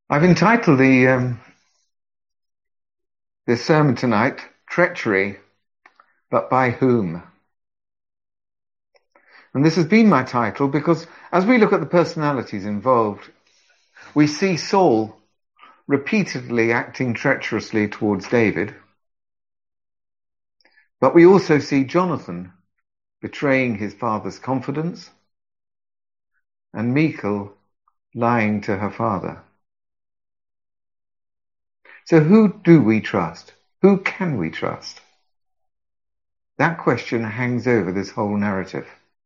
I've entitled this sermon tonight, Treachery, but by whom? And this has been my title because as we look at the personalities involved, we see Saul repeatedly acting treacherously towards David, but we also see Jonathan betraying his father's confidence and Michal lying to her father. So who do we trust? Who can we trust? That question hangs over this whole narrative.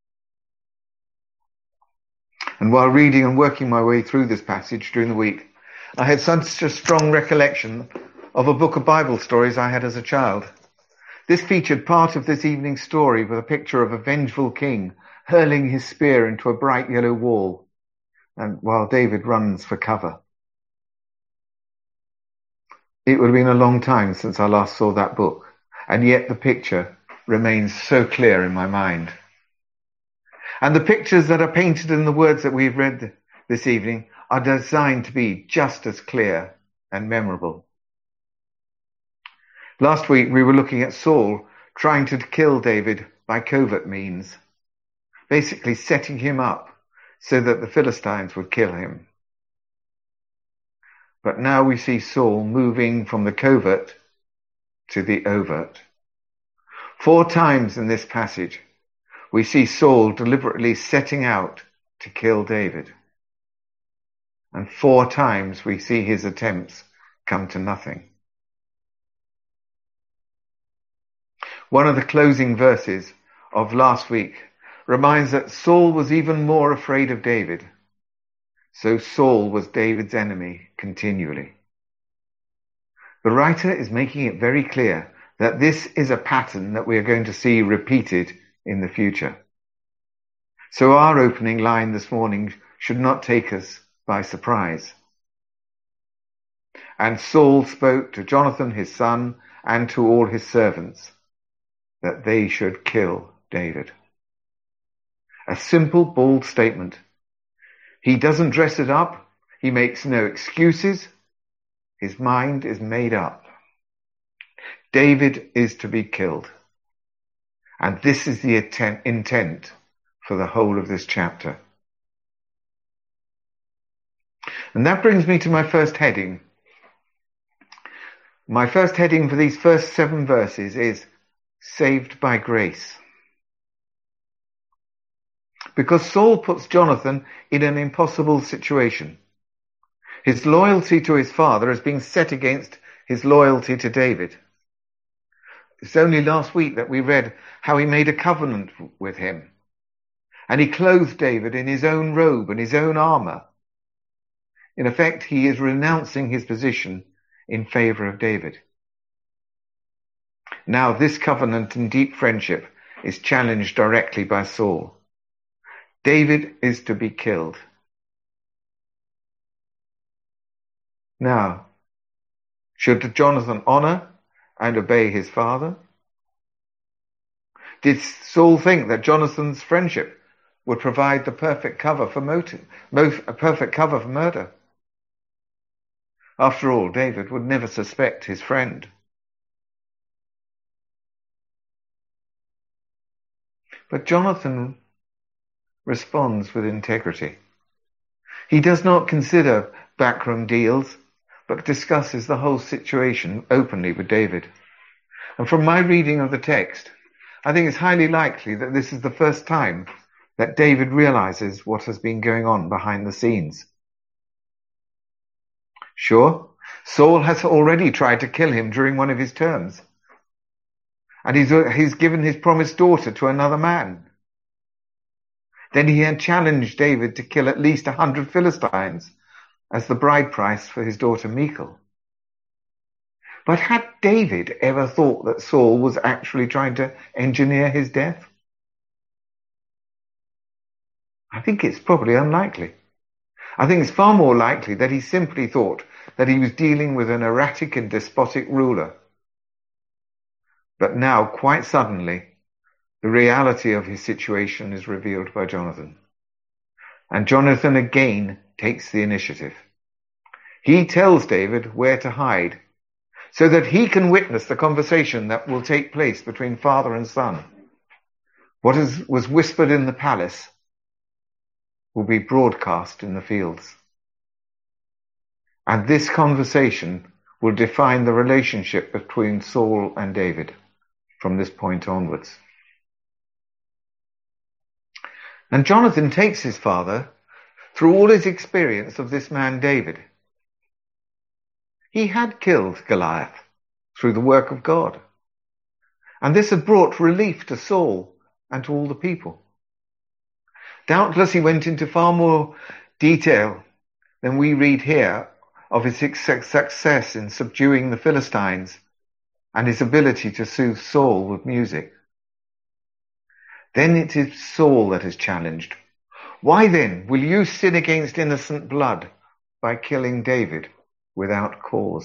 And while reading and working my way through this passage during the week, I had such a strong recollection of a book of Bible stories I had as a child. This featured part of this evening's story with a picture of a vengeful king hurling his spear into a bright yellow wall, and while David runs for cover. It would have been a long time since I last saw that book, and yet the picture remains so clear in my mind. And the pictures that are painted in the words that we've read this evening are designed to be just as clear and memorable. Last week we were looking at Saul trying to kill David by covert means, basically setting him up so that the Philistines would kill him. But now we see Saul moving from the covert to the overt. 4 times in this passage, we see Saul deliberately setting out to kill David. And 4 times we see his attempts come to nothing. One of the closing verses of last week reminds that Saul was even more afraid of David. So Saul was David's enemy continually. The writer is making it very clear that this is a pattern that we are going to see repeated in the future. So our opening line this morning should not take us by surprise. And Saul spoke to Jonathan his son and to all his servants that they should kill David. A simple, bold statement. He doesn't dress it up. He makes no excuses. His mind is made up. David is to be killed. And this is the intent for the whole of this chapter. And that brings me to my first heading. My first heading for these first 7 verses is Saved by Grace. Because Saul puts Jonathan in an impossible situation. His loyalty to his father is being set against his loyalty to David. It's only last week that we read how he made a covenant with him. And he clothed David in his own robe and his own armor. In effect, he is renouncing his position in favor of David. Now this covenant and deep friendship is challenged directly by Saul. David is to be killed. Now, should Jonathan honor and obey his father? Did Saul think that Jonathan's friendship would provide the perfect cover for murder? After all, David would never suspect his friend. But Jonathan responds with integrity. He does not consider backroom deals, but discusses the whole situation openly with David. And from my reading of the text, I think it's highly likely that this is the first time that David realizes what has been going on behind the scenes. Sure, Saul has already tried to kill him during one of his terms. And he's given his promised daughter to another man. Then he had challenged David to kill at least 100 Philistines as the bride price for his daughter Michal. But had David ever thought that Saul was actually trying to engineer his death? I think it's probably unlikely. I think it's far more likely that he simply thought that he was dealing with an erratic and despotic ruler. But now, quite suddenly, the reality of his situation is revealed by Jonathan. And Jonathan again takes the initiative. He tells David where to hide so that he can witness the conversation that will take place between father and son. What was whispered in the palace will be broadcast in the fields. And this conversation will define the relationship between Saul and David from this point onwards. And Jonathan takes his father through all his experience of this man David. He had killed Goliath through the work of God. And this had brought relief to Saul and to all the people. Doubtless he went into far more detail than we read here of his success in subduing the Philistines and his ability to soothe Saul with music. Then it is Saul that is challenged. Why then will you sin against innocent blood by killing David without cause?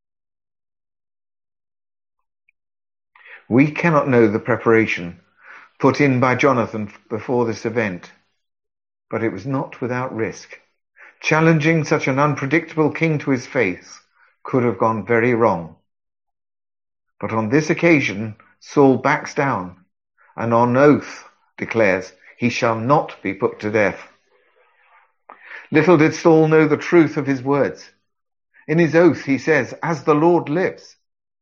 We cannot know the preparation put in by Jonathan before this event, but it was not without risk. Challenging such an unpredictable king to his face could have gone very wrong. But on this occasion, Saul backs down and on oath declares he shall not be put to death. Little did Saul know the truth of his words. In his oath he says, "As the Lord lives."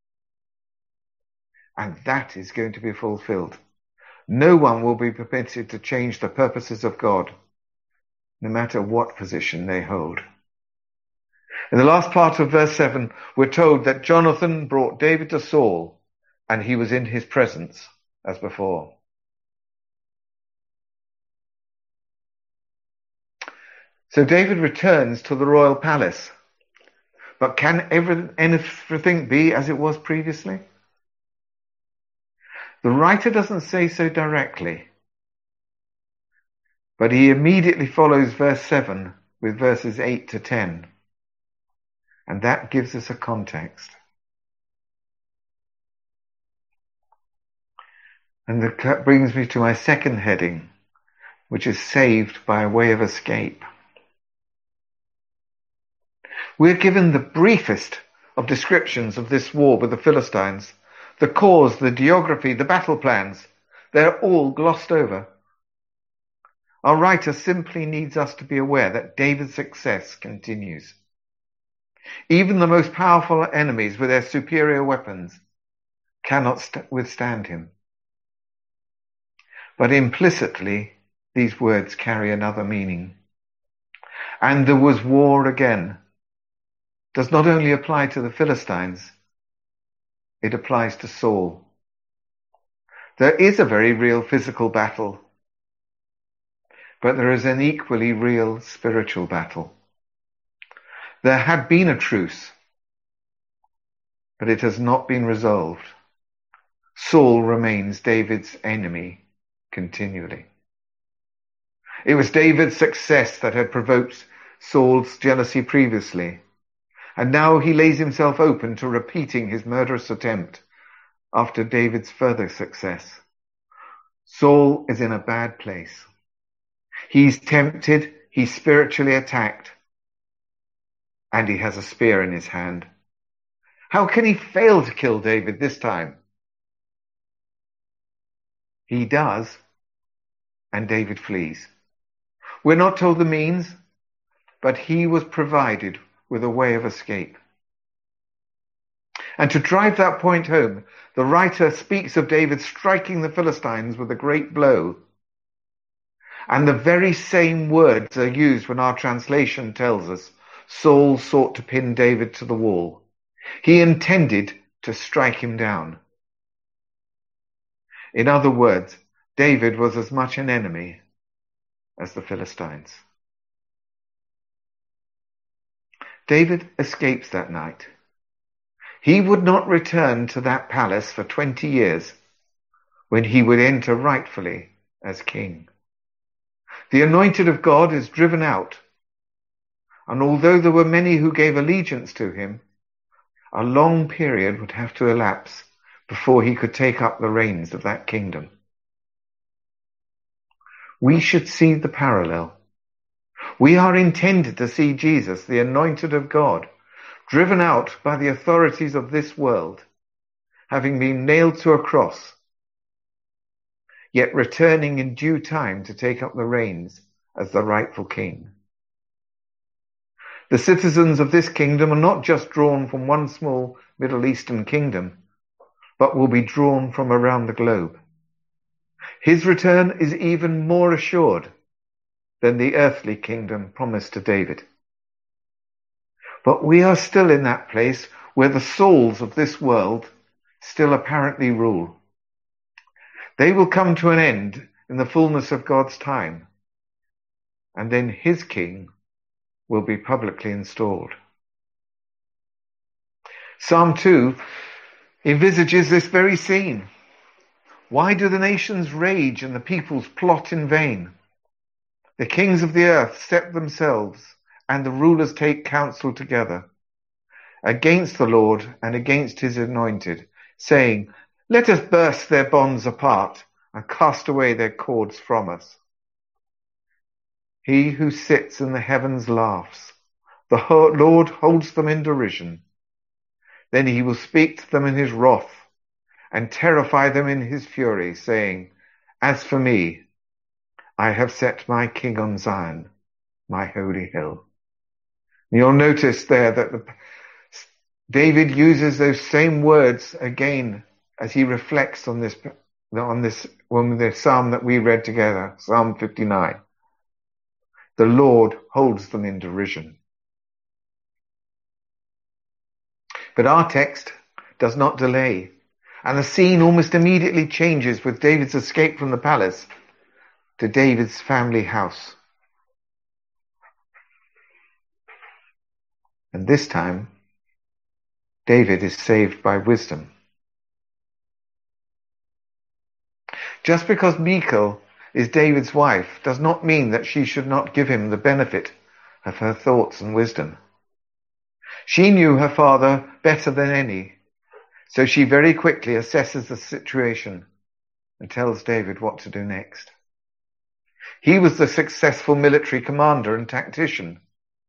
And that is going to be fulfilled. No one will be permitted to change the purposes of God, no matter what position they hold. In the last part of verse 7, we're told that Jonathan brought David to Saul, and he was in his presence as before. So David returns to the royal palace. But can everything be as it was previously? The writer doesn't say so directly, but he immediately follows verse 7 with verses 8 to 10. And that gives us a context. And that brings me to my second heading, which is saved by a way of escape. We're given the briefest of descriptions of this war with the Philistines. The cause, the geography, the battle plans, they're all glossed over. Our writer simply needs us to be aware that David's success continues. Even the most powerful enemies with their superior weapons cannot withstand him. But implicitly, these words carry another meaning. And there was war again. Does not only apply to the Philistines, it applies to Saul. There is a very real physical battle, but there is an equally real spiritual battle. There had been a truce, but it has not been resolved. Saul remains David's enemy continually. It was David's success that had provoked Saul's jealousy previously, and now he lays himself open to repeating his murderous attempt after David's further success. Saul is in a bad place. He's tempted, he's spiritually attacked, and he has a spear in his hand. How can he fail to kill David this time? He does, and David flees. We're not told the means, but he was provided with a way of escape. And to drive that point home, the writer speaks of David striking the Philistines with a great blow. And the very same words are used when our translation tells us Saul sought to pin David to the wall. He intended to strike him down. In other words, David was as much an enemy as the Philistines. David escapes that night. He would not return to that palace for 20 years when he would enter rightfully as king. The anointed of God is driven out, and although there were many who gave allegiance to him, a long period would have to elapse before he could take up the reins of that kingdom. We should see the parallel. We are intended to see Jesus, the anointed of God, driven out by the authorities of this world, having been nailed to a cross, yet returning in due time to take up the reins as the rightful king. The citizens of this kingdom are not just drawn from one small Middle Eastern kingdom, but will be drawn from around the globe. His return is even more assured than the earthly kingdom promised to David. But we are still in that place where the souls of this world still apparently rule. They will come to an end in the fullness of God's time, and then his king will be publicly installed. Psalm 2 envisages this very scene. Why do the nations rage and the peoples plot in vain? The kings of the earth set themselves, and the rulers take counsel together against the Lord and against his anointed, saying, let us burst their bonds apart and cast away their cords from us. He who sits in the heavens laughs. The Lord holds them in derision. Then he will speak to them in his wrath and terrify them in his fury, saying, as for me, I have set my king on Zion, my holy hill. You'll notice there that David uses those same words again as he reflects on this psalm that we read together, Psalm 59. The Lord holds them in derision. But our text does not delay, and the scene almost immediately changes with David's escape from the palace to David's family house. And this time, David is saved by wisdom. Just because Michal is David's wife does not mean that she should not give him the benefit of her thoughts and wisdom. She knew her father better than any, so she very quickly assesses the situation and tells David what to do next. He was the successful military commander and tactician,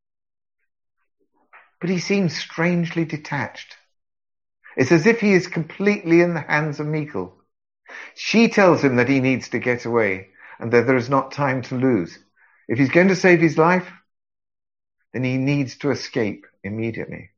but he seems strangely detached. It's as if he is completely in the hands of Michal. She tells him that he needs to get away and that there is not time to lose. If he's going to save his life, then he needs to escape immediately.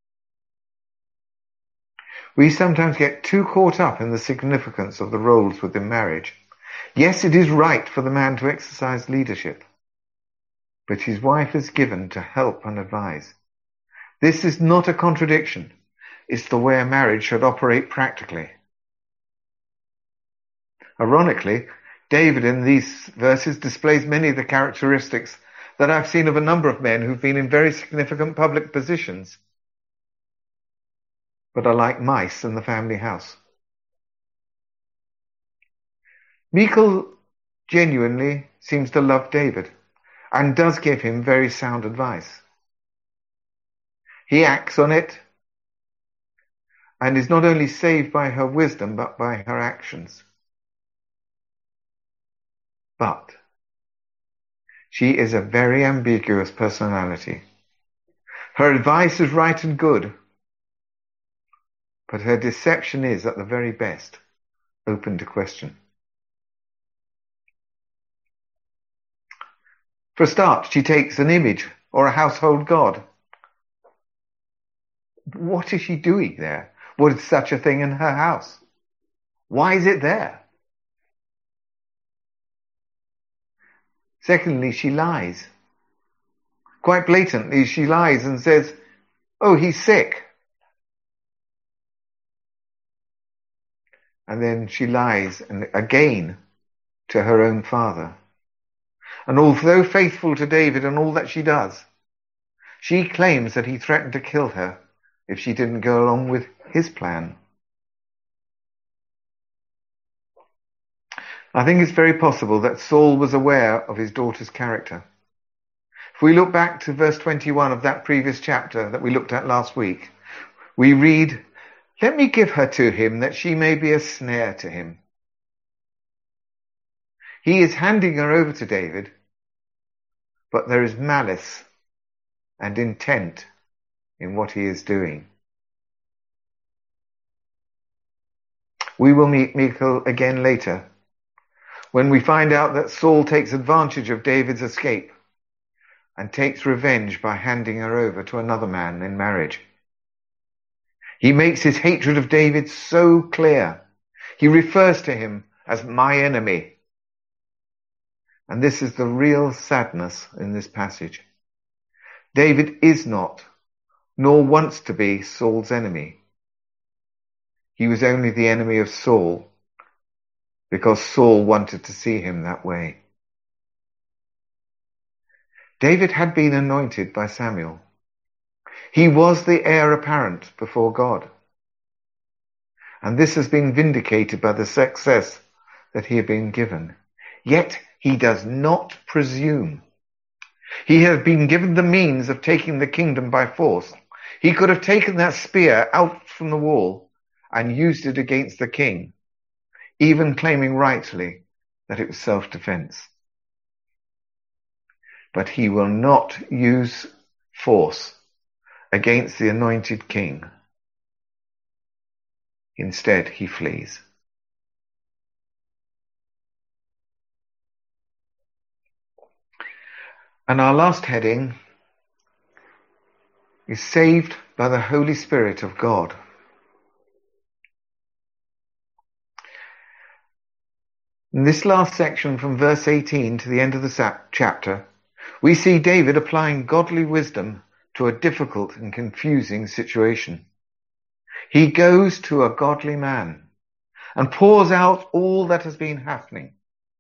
We sometimes get too caught up in the significance of the roles within marriage. Yes, it is right for the man to exercise leadership, but his wife is given to help and advise. This is not a contradiction. It's the way a marriage should operate practically. Ironically, David in these verses displays many of the characteristics that I've seen of a number of men who've been in very significant public positions, but are like mice in the family house. Michal genuinely seems to love David and does give him very sound advice. He acts on it and is not only saved by her wisdom, but by her actions. But she is a very ambiguous personality. Her advice is right and good, but her deception is, at the very best, open to question. For a start, she takes an image or a household god. What is she doing there? What is such a thing in her house? Why is it there? Secondly, she lies. Quite blatantly, she lies and says, oh, he's sick. And then she lies again to her own father. And although faithful to David and all that she does, she claims that he threatened to kill her if she didn't go along with his plan. I think it's very possible that Saul was aware of his daughter's character. If we look back to verse 21 of that previous chapter that we looked at last week, we read, let me give her to him that she may be a snare to him. He is handing her over to David, but there is malice and intent in what he is doing. We will meet Michal again later, when we find out that Saul takes advantage of David's escape and takes revenge by handing her over to another man in marriage. He makes his hatred of David so clear. He refers to him as my enemy. And this is the real sadness in this passage. David is not, nor wants to be, Saul's enemy. He was only the enemy of Saul because Saul wanted to see him that way. David had been anointed by Samuel. He was the heir apparent before God. And this has been vindicated by the success that he had been given. Yet he does not presume. He has been given the means of taking the kingdom by force. He could have taken that spear out from the wall and used it against the king, even claiming rightly that it was self-defense. But he will not use force against the anointed king. Instead, he flees. And our last heading is saved by the Holy Spirit of God. In this last section, from verse 18 to the end of the chapter, we see David applying godly wisdom to a difficult and confusing situation. He goes to a godly man and pours out all that has been happening.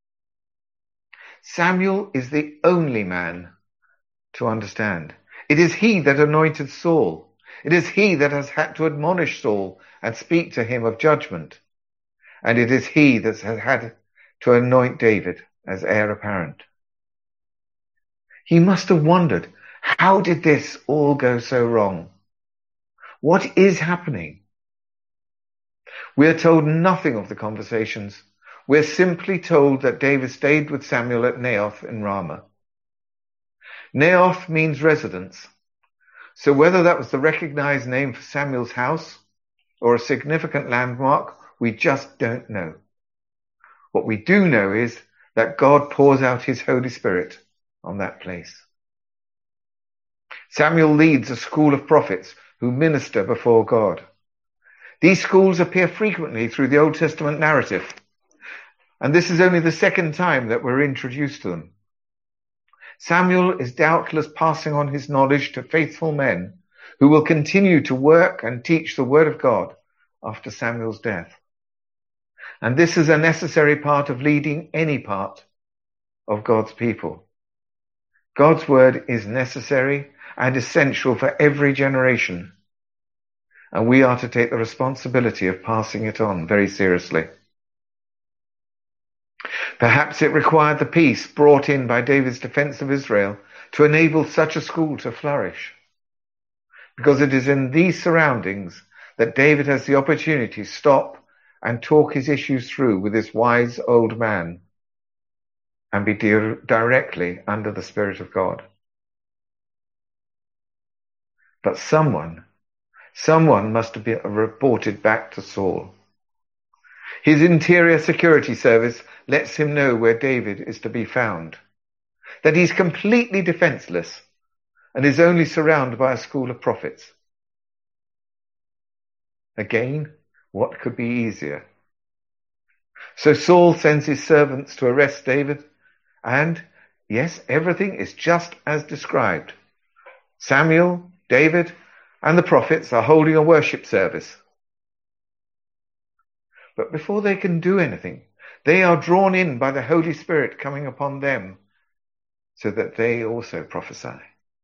Samuel is the only man to understand. It is he that anointed Saul. It is he that has had to admonish Saul and speak to him of judgment. And it is he that has had to anoint David as heir apparent. He must have wondered, how did this all go so wrong? What is happening? We are told nothing of the conversations. We are simply told that David stayed with Samuel at Naioth in Ramah. Naioth means residence. So whether that was the recognized name for Samuel's house or a significant landmark, we just don't know. What we do know is that God pours out his Holy Spirit on that place. Samuel leads a school of prophets who minister before God. These schools appear frequently through the Old Testament narrative, and this is only the second time that we're introduced to them. Samuel is doubtless passing on his knowledge to faithful men who will continue to work and teach the word of God after Samuel's death. And this is a necessary part of leading any part of God's people. God's word is necessary and essential for every generation, and we are to take the responsibility of passing it on very seriously. Perhaps it required the peace brought in by David's defense of Israel to enable such a school to flourish, because it is in these surroundings that David has the opportunity to stop and talk his issues through with this wise old man and be directly under the Spirit of God. But someone must have been reported back to Saul. His interior security service lets him know where David is to be found, that he's completely defenseless and is only surrounded by a school of prophets. Again, what could be easier? So Saul sends his servants to arrest David, and yes, everything is just as described. Samuel, David, and the prophets are holding a worship service. But before they can do anything, they are drawn in by the Holy Spirit coming upon them so that they also prophesy.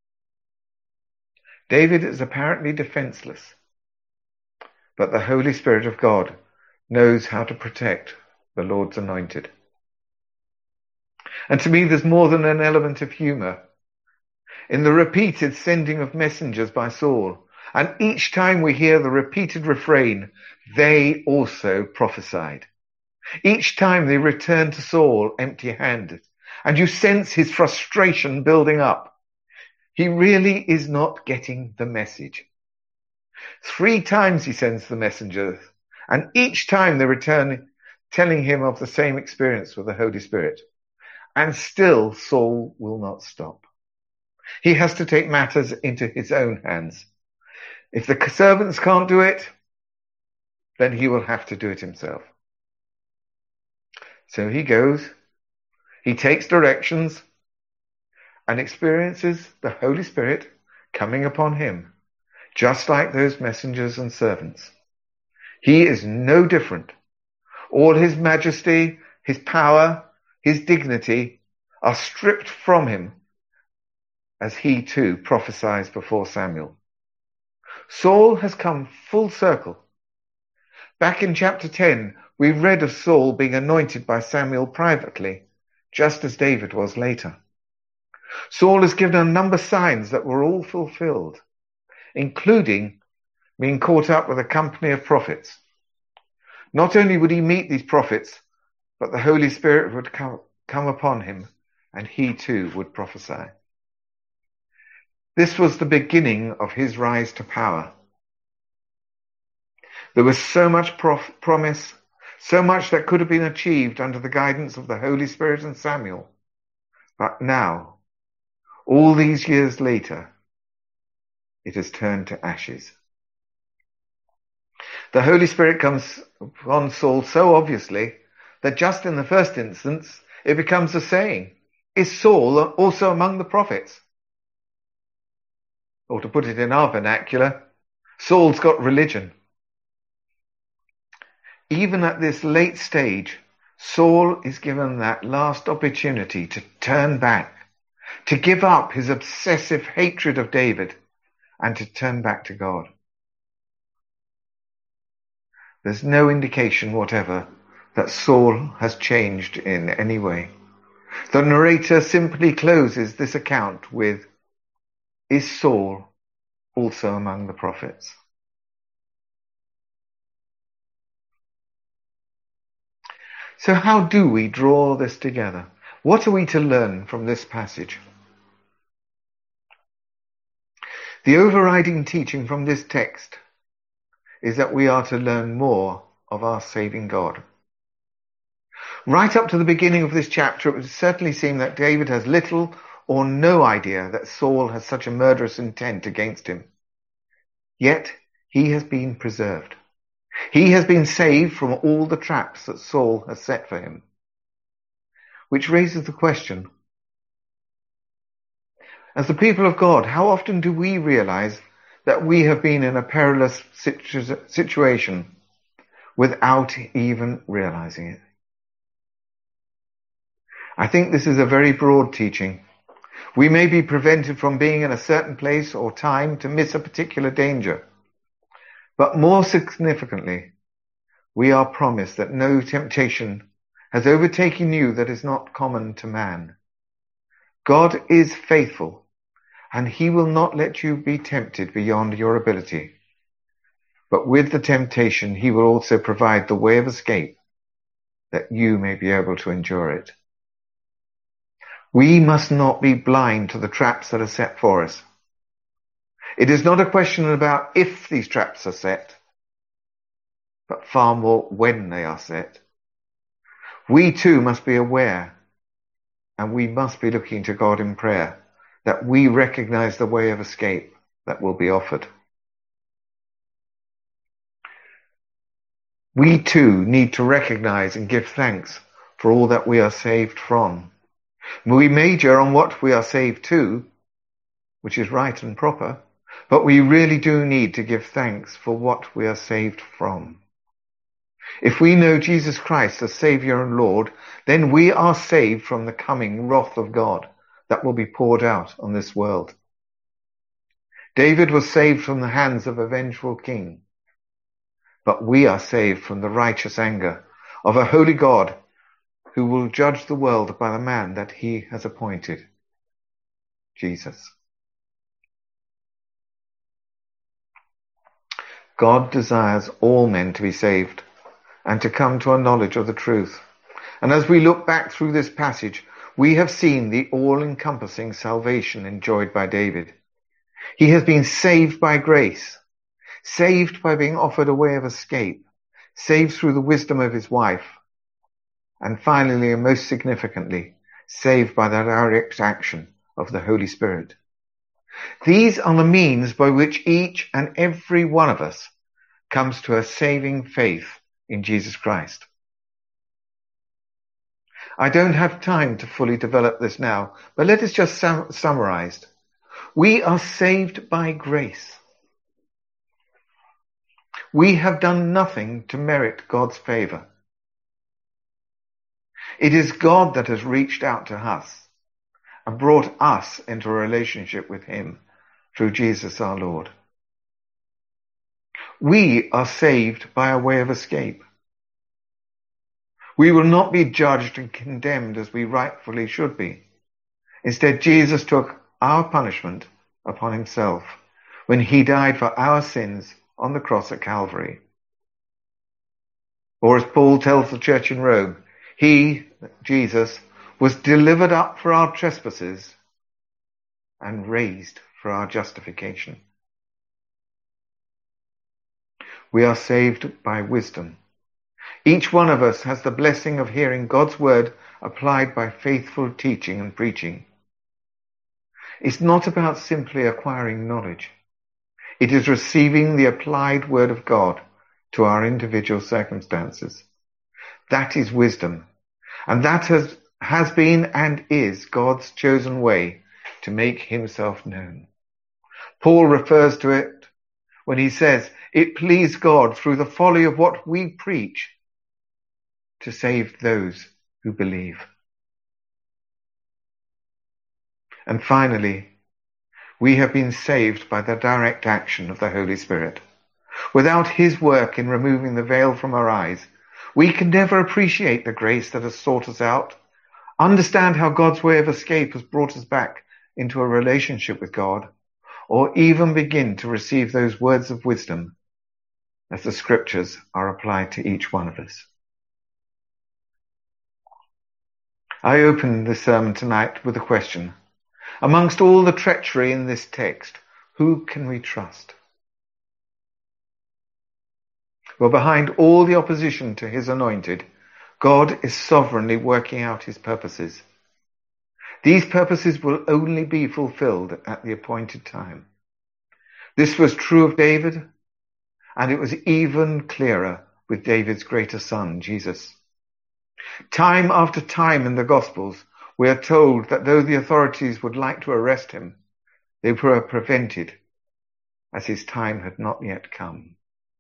David is apparently defenseless, but the Holy Spirit of God knows how to protect the Lord's anointed. And to me, there's more than an element of humor in the repeated sending of messengers by Saul. And each time we hear the repeated refrain, they also prophesied. Each time they return to Saul empty-handed. And you sense his frustration building up. He really is not getting the message. 3 times he sends the messengers, and each time they return telling him of the same experience with the Holy Spirit. And still Saul will not stop. He has to take matters into his own hands. If the servants can't do it, then he will have to do it himself. So he goes, he takes directions, and experiences the Holy Spirit coming upon him, just like those messengers and servants. He is no different. All his majesty, his power, his dignity are stripped from him as he too prophesies before Samuel. Saul has come full circle. Back in chapter 10, we read of Saul being anointed by Samuel privately, just as David was later. Saul is given a number of signs that were all fulfilled, including being caught up with a company of prophets. Not only would he meet these prophets, but the Holy Spirit would come upon him, and he too would prophesy. This was the beginning of his rise to power. There was so much promise, so much that could have been achieved under the guidance of the Holy Spirit and Samuel. But now, all these years later, it has turned to ashes. The Holy Spirit comes upon Saul so obviously that just in the first instance, it becomes a saying, is Saul also among the prophets? Or to put it in our vernacular, Saul's got religion. Even at this late stage, Saul is given that last opportunity to turn back, to give up his obsessive hatred of David, and to turn back to God. There's no indication whatever that Saul has changed in any way. The narrator simply closes this account with, is Saul also among the prophets? So how do we draw this together? What are we to learn from this passage? The overriding teaching from this text is that we are to learn more of our saving God. Right up to the beginning of this chapter, it would certainly seem that David has little or no idea that Saul has such a murderous intent against him. Yet he has been preserved. He has been saved from all the traps that Saul has set for him. Which raises the question, as the people of God, how often do we realize that we have been in a perilous situation without even realizing it? I think this is a very broad teaching. We may be prevented from being in a certain place or time to miss a particular danger. But more significantly, we are promised that no temptation has overtaken you that is not common to man. God is faithful, and he will not let you be tempted beyond your ability. But with the temptation, he will also provide the way of escape, that you may be able to endure it. We must not be blind to the traps that are set for us. It is not a question about if these traps are set, but far more when they are set. We too must be aware, and we must be looking to God in prayer, that we recognize the way of escape that will be offered. We too need to recognize and give thanks for all that we are saved from. We major on what we are saved to, which is right and proper, but we really do need to give thanks for what we are saved from. If we know Jesus Christ as Saviour and Lord, then we are saved from the coming wrath of God that will be poured out on this world. David was saved from the hands of a vengeful king, but we are saved from the righteous anger of a holy God who will judge the world by the man that he has appointed, Jesus. God desires all men to be saved and to come to a knowledge of the truth. And as we look back through this passage, we have seen the all-encompassing salvation enjoyed by David. He has been saved by grace, saved by being offered a way of escape, saved through the wisdom of his wife, and finally, and most significantly, saved by the direct action of the Holy Spirit. These are the means by which each and every one of us comes to a saving faith in Jesus Christ. I don't have time to fully develop this now, but let us just summarize. We are saved by grace. We have done nothing to merit God's favor. It is God that has reached out to us and brought us into a relationship with him through Jesus our Lord. We are saved by a way of escape. We will not be judged and condemned as we rightfully should be. Instead, Jesus took our punishment upon himself when he died for our sins on the cross at Calvary. Or as Paul tells the church in Rome, he, Jesus, was delivered up for our trespasses and raised for our justification. We are saved by wisdom. Each one of us has the blessing of hearing God's word applied by faithful teaching and preaching. It's not about simply acquiring knowledge. It is receiving the applied word of God to our individual circumstances. That is wisdom. And that has been and is God's chosen way to make himself known. Paul refers to it when he says, "It pleased God through the folly of what we preach to save those who believe." And finally, we have been saved by the direct action of the Holy Spirit. Without his work in removing the veil from our eyes, we can never appreciate the grace that has sought us out, understand how God's way of escape has brought us back into a relationship with God, or even begin to receive those words of wisdom as the scriptures are applied to each one of us. I open this sermon tonight with a question. Amongst all the treachery in this text, who can we trust? Well, behind all the opposition to his anointed, God is sovereignly working out his purposes. These purposes will only be fulfilled at the appointed time. This was true of David, and it was even clearer with David's greater son, Jesus. Time after time in the Gospels, we are told that though the authorities would like to arrest him, they were prevented, as his time had not yet come.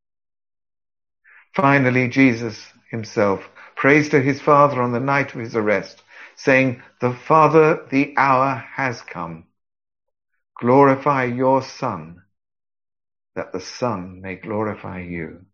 Finally, Jesus himself prays to his Father on the night of his arrest, saying, "The Father, the hour has come. Glorify your Son, that the Son may glorify you."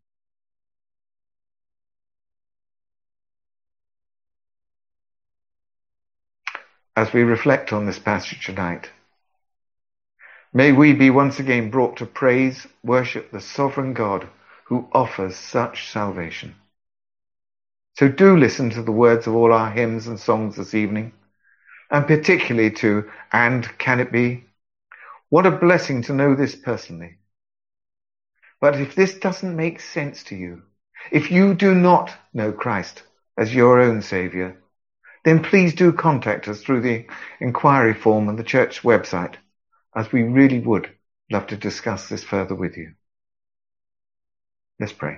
As we reflect on this passage tonight, may we be once again brought to praise, worship the sovereign God who offers such salvation. So do listen to the words of all our hymns and songs this evening, and particularly to "And Can It Be?" What a blessing to know this personally. But if this doesn't make sense to you, if you do not know Christ as your own Saviour, then please do contact us through the inquiry form on the church website, as we really would love to discuss this further with you. Let's pray.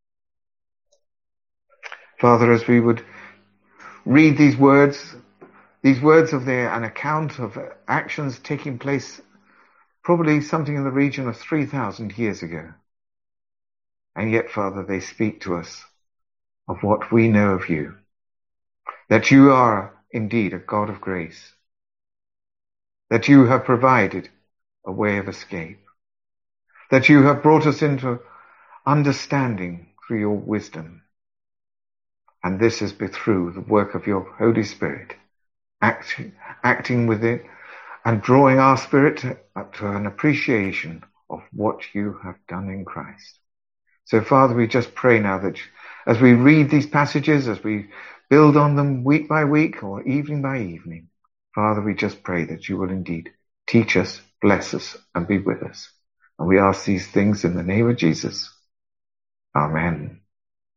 Father, as we would read these words of an account of actions taking place probably something in the region of 3,000 years ago. And yet, Father, they speak to us of what we know of you, that you are indeed a God of grace, that you have provided a way of escape, that you have brought us into understanding through your wisdom. And this has been through the work of your Holy Spirit, acting with it and drawing our spirit up to an appreciation of what you have done in Christ. So, Father, we just pray now that as we read these passages, as we build on them week by week or evening by evening, Father, we just pray that you will indeed teach us, bless us, and be with us. And we ask these things in the name of Jesus. Amen.